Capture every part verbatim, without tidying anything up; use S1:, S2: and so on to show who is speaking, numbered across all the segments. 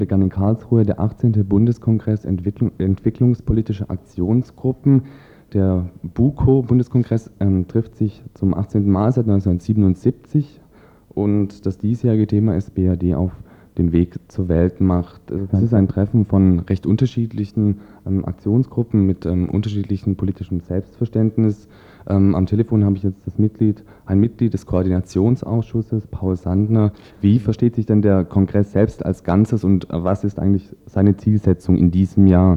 S1: begann in Karlsruhe der achtzehnte Bundeskongress Entwicklung, Entwicklungspolitische Aktionsgruppen. Der BUKO, Bundeskongress, ähm, trifft sich zum achtzehnten Mal seit neunzehnhundertsiebenundsiebzig und das diesjährige Thema ist B R D auf den Weg zur Weltmacht. Es ist ein Treffen von recht unterschiedlichen ähm, Aktionsgruppen mit ähm, unterschiedlichem politischem Selbstverständnis. Ähm, am Telefon habe ich jetzt das Mitglied, ein Mitglied des Koordinationsausschusses, Paul Sandner. Wie versteht sich denn der Kongress selbst als Ganzes und was ist eigentlich seine Zielsetzung in diesem Jahr?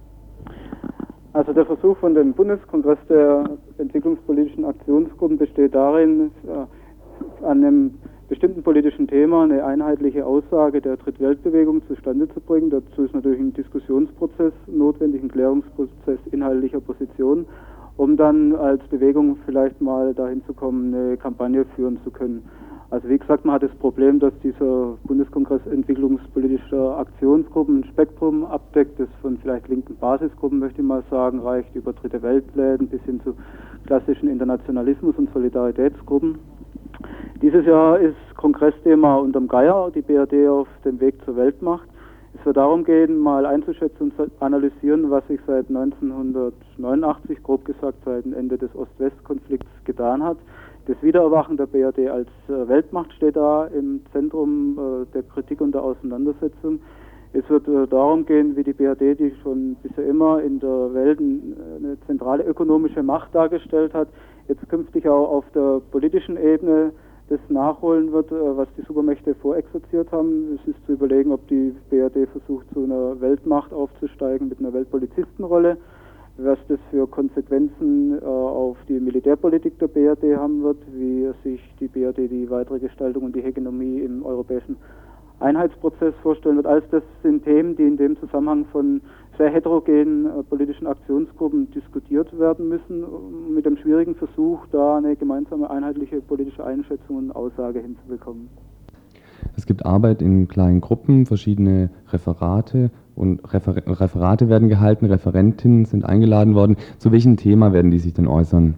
S2: Also der Versuch von dem Bundeskongress der entwicklungspolitischen Aktionsgruppen besteht darin, äh, an einem bestimmten politischen Thema eine einheitliche Aussage der Drittweltbewegung zustande zu bringen. Dazu ist natürlich ein Diskussionsprozess notwendig, ein Klärungsprozess inhaltlicher Positionen, um dann als Bewegung vielleicht mal dahin zu kommen, eine Kampagne führen zu können. Also wie gesagt, man hat das Problem, dass dieser Bundeskongress entwicklungspolitischer Aktionsgruppen ein Spektrum abdeckt, das von vielleicht linken Basisgruppen, möchte ich mal sagen, reicht über Dritte Weltläden bis hin zu klassischen Internationalismus- und Solidaritätsgruppen. Dieses Jahr ist Kongressthema unterm Geier, die B R D auf dem Weg zur Weltmacht. Es wird darum gehen, mal einzuschätzen und zu analysieren, was sich seit neunzehnhundertneunundachtzig, grob gesagt seit dem Ende des Ost-West-Konflikts, getan hat. Das Wiedererwachen der B R D als äh, Weltmacht steht da im Zentrum äh, der Kritik und der Auseinandersetzung. Es wird äh, darum gehen, wie die B R D, die schon bisher immer in der Welt eine zentrale ökonomische Macht dargestellt hat, jetzt künftig auch auf der politischen Ebene das nachholen wird, äh, was die Supermächte vorexerziert haben. Es ist zu überlegen, ob die B R D versucht, zu einer Weltmacht aufzusteigen mit einer Weltpolizistenrolle, was das für Konsequenzen äh, auf die Militärpolitik der B R D haben wird, wie sich die B R D die weitere Gestaltung und die Hegemonie im europäischen Einheitsprozess vorstellen wird. Alles das sind Themen, die in dem Zusammenhang von sehr heterogenen äh, politischen Aktionsgruppen diskutiert werden müssen, mit dem schwierigen Versuch, da eine gemeinsame einheitliche politische Einschätzung und Aussage hinzubekommen.
S1: Es gibt Arbeit in kleinen Gruppen, verschiedene Referate und Refer Referate werden gehalten, Referentinnen sind eingeladen worden. Zu welchem Thema werden die sich denn äußern?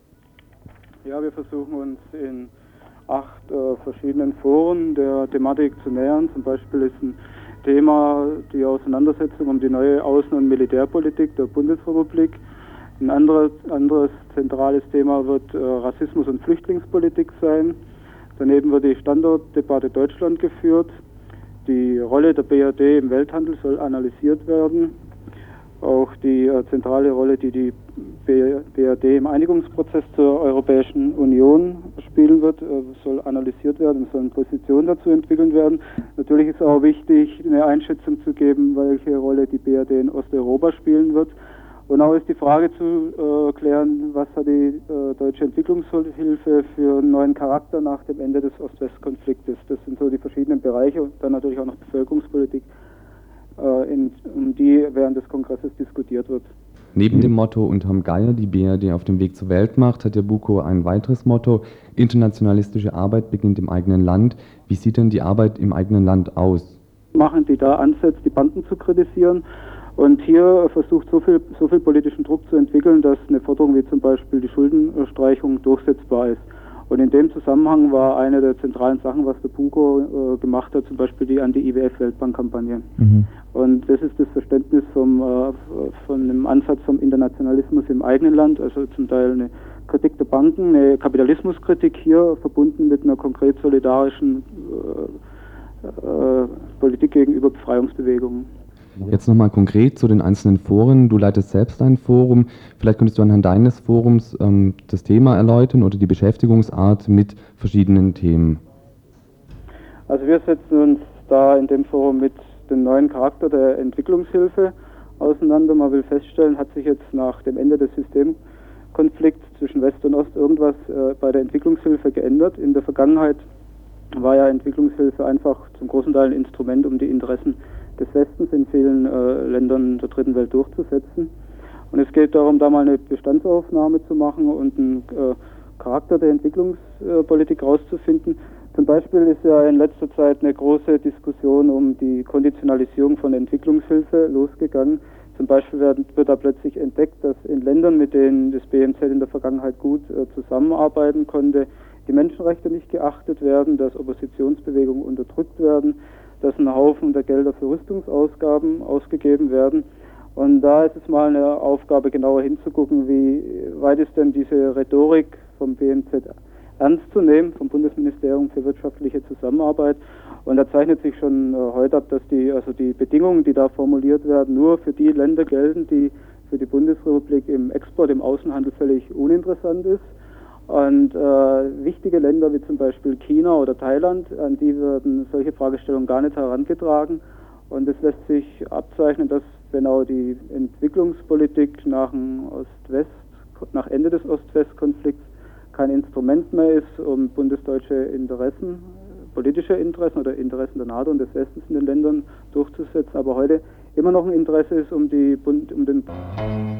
S2: Ja, wir versuchen uns in acht äh, verschiedenen Foren der Thematik zu nähern. Zum Beispiel ist ein Thema die Auseinandersetzung um die neue Außen- und Militärpolitik der Bundesrepublik. Ein anderes, anderes zentrales Thema wird äh, Rassismus und Flüchtlingspolitik sein. Daneben wird die Standortdebatte Deutschland geführt. Die Rolle der B R D im Welthandel soll analysiert werden. Auch die äh, zentrale Rolle, die die B R D im Einigungsprozess zur Europäischen Union spielen wird, äh, soll analysiert werden und sollen Positionen dazu entwickelt werden. Natürlich ist auch wichtig, eine Einschätzung zu geben, welche Rolle die B R D in Osteuropa spielen wird. Und auch ist die Frage zu äh, klären, was hat die äh, deutsche Entwicklungshilfe für einen neuen Charakter nach dem Ende des Ost-West-Konfliktes. Das sind so die verschiedenen Bereiche und dann natürlich auch noch Bevölkerungspolitik, äh, in, um die während des Kongresses diskutiert wird.
S1: Neben dem Motto unterm Geier, die B R D auf dem Weg zur Weltmacht, hat der BUKO ein weiteres Motto: Internationalistische Arbeit beginnt im eigenen Land. Wie sieht denn die Arbeit im eigenen Land aus?
S2: Machen die da Ansätze, die Banden zu kritisieren? Und hier versucht so viel, so viel politischen Druck zu entwickeln, dass eine Forderung wie zum Beispiel die Schuldenstreichung durchsetzbar ist. Und in dem Zusammenhang war eine der zentralen Sachen, was der BUKO äh, gemacht hat, zum Beispiel die Anti-I W F-Weltbankkampagne. Mhm. Und das ist das Verständnis vom, äh, von einem Ansatz vom Internationalismus im eigenen Land, also zum Teil eine Kritik der Banken, eine Kapitalismuskritik hier verbunden mit einer konkret solidarischen äh, äh, Politik gegenüber Befreiungsbewegungen.
S1: Jetzt nochmal konkret zu den einzelnen Foren. Du leitest selbst ein Forum. Vielleicht könntest du anhand deines Forums ähm, das Thema erläutern oder die Beschäftigungsart mit verschiedenen Themen.
S2: Also wir setzen uns da in dem Forum mit dem neuen Charakter der Entwicklungshilfe auseinander. Man will feststellen, hat sich jetzt nach dem Ende des Systemkonflikts zwischen West und Ost irgendwas äh, bei der Entwicklungshilfe geändert. In der Vergangenheit war ja Entwicklungshilfe einfach zum großen Teil ein Instrument, um die Interessen des Westens in vielen äh, Ländern der dritten Welt durchzusetzen. Und es geht darum, da mal eine Bestandsaufnahme zu machen und einen äh, Charakter der Entwicklungspolitik äh, rauszufinden. Zum Beispiel ist ja in letzter Zeit eine große Diskussion um die Konditionalisierung von Entwicklungshilfe losgegangen. Zum Beispiel wird, wird da plötzlich entdeckt, dass in Ländern, mit denen das B M Z in der Vergangenheit gut äh, zusammenarbeiten konnte, die Menschenrechte nicht geachtet werden, dass Oppositionsbewegungen unterdrückt werden, dass ein Haufen der Gelder für Rüstungsausgaben ausgegeben werden. Und da ist es mal eine Aufgabe, genauer hinzugucken, wie weit ist denn diese Rhetorik vom B M Z ernst zu nehmen, vom Bundesministerium für wirtschaftliche Zusammenarbeit. Und da zeichnet sich schon äh, heute ab, dass die, also die Bedingungen, die da formuliert werden, nur für die Länder gelten, die für die Bundesrepublik im Export, im Außenhandel völlig uninteressant ist. Und äh, wichtige Länder wie zum Beispiel China oder Thailand, an die werden solche Fragestellungen gar nicht herangetragen. Und es lässt sich abzeichnen, dass genau die Entwicklungspolitik nach dem Ost-West, nach Ende des Ost-West-Konflikts kein Instrument mehr ist, um bundesdeutsche Interessen, politische Interessen oder Interessen der NATO und des Westens in den Ländern durchzusetzen, aber heute immer noch ein Interesse ist, um, die, um den